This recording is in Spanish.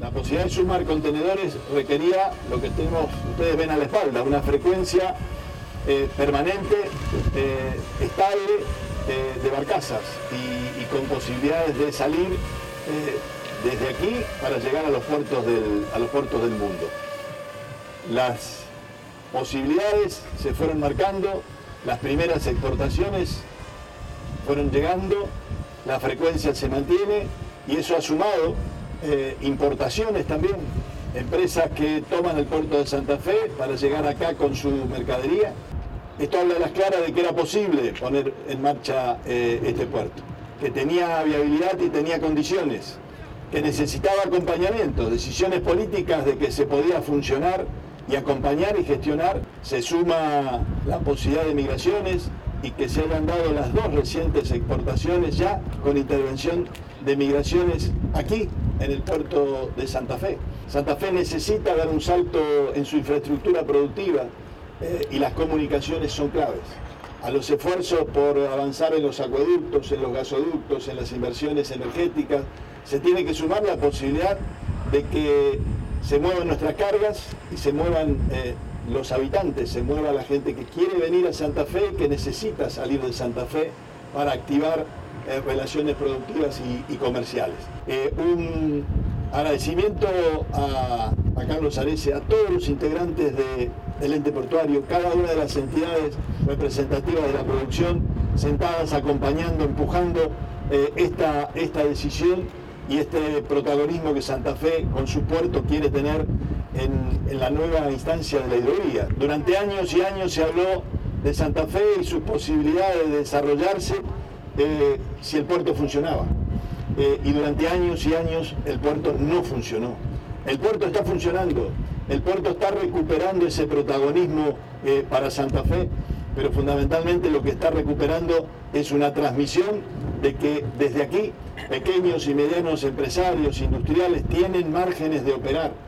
La posibilidad de sumar contenedores requería lo que ustedes ven a la espalda, una frecuencia permanente, estable de barcazas y con posibilidades de salir desde aquí para llegar a los puertos del mundo. Las posibilidades se fueron marcando, las primeras exportaciones fueron llegando, la frecuencia se mantiene y eso ha sumado importaciones también, empresas que toman el puerto de Santa Fe para llegar acá con su mercadería. Esto habla a las claras de que era posible poner en marcha este puerto, que tenía viabilidad y tenía condiciones, que necesitaba acompañamiento, decisiones políticas de que se podía funcionar y acompañar y gestionar. Se suma la posibilidad de migraciones y que se hayan dado las dos recientes exportaciones ya con intervención de migraciones aquí en el puerto de Santa Fe. Santa Fe necesita dar un salto en su infraestructura productiva y las comunicaciones son claves. A los esfuerzos por avanzar en los acueductos, en los gasoductos, en las inversiones energéticas, se tiene que sumar la posibilidad de que se muevan nuestras cargas y se muevan los habitantes, se mueva la gente que quiere venir a Santa Fe, que necesita salir de Santa Fe para activar relaciones productivas y comerciales. Un agradecimiento a Carlos Arese, a todos los integrantes del ente portuario, cada una de las entidades representativas de la producción, sentadas acompañando, empujando esta decisión y este protagonismo que Santa Fe con su puerto quiere tener en la nueva instancia de la hidrovía. Durante años y años se habló de Santa Fe y sus posibilidades de desarrollarse si el puerto funcionaba. Y durante años y años el puerto no funcionó. El puerto está funcionando, el puerto está recuperando ese protagonismo para Santa Fe, pero fundamentalmente lo que está recuperando es una transmisión de que desde aquí pequeños y medianos empresarios industriales tienen márgenes de operar.